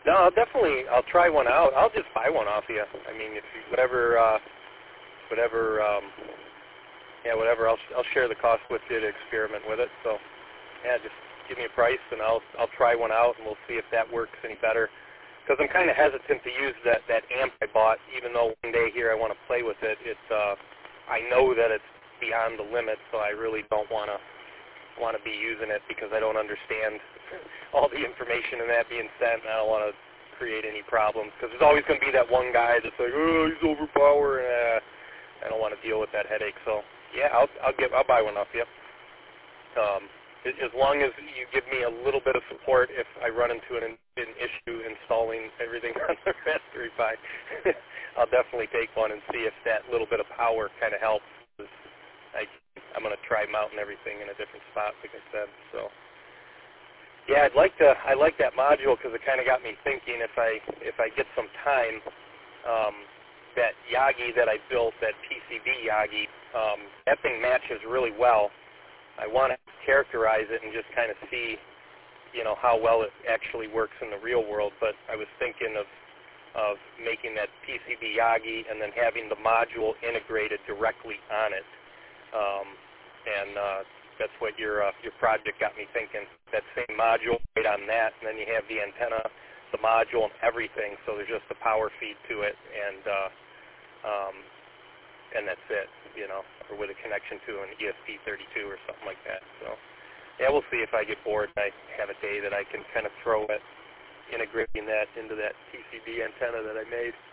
No, I'll try one out. I'll just buy one off you. I mean, if you, whatever, I'll share the cost with you to experiment with it. So, yeah, just give me a price and I'll try one out and we'll see if that works any better. Because I'm kind of hesitant to use that amp I bought, even though one day here I want to play with it. I know that it's beyond the limit, so I really don't want to be using it because I don't understand all the information in that being sent, and I don't want to create any problems. Because there's always going to be that one guy that's like, oh, he's overpowered. I don't want to deal with that headache. So yeah, I'll buy one off you. As long as you give me a little bit of support if I run into an issue installing everything on the Raspberry Pi, I'll definitely take one and see if that little bit of power kind of helps. I'm going to try mounting everything in a different spot, like I said. So yeah, I like that module because it kind of got me thinking. If I get some time, that Yagi that I built, that PCB Yagi, that thing matches really well. I want to characterize it and just kind of see, how well it actually works in the real world. But I was thinking of making that PCB Yagi and then having the module integrated directly on it. That's what your project got me thinking. That same module right on that, and then you have the antenna, the module, and everything. So there's just the power feed to it, and that's it, or with a connection to an ESP32 or something like that. So yeah, we'll see if I get bored. I have a day that I can kind of throw it, integrating that into that PCB antenna that I made.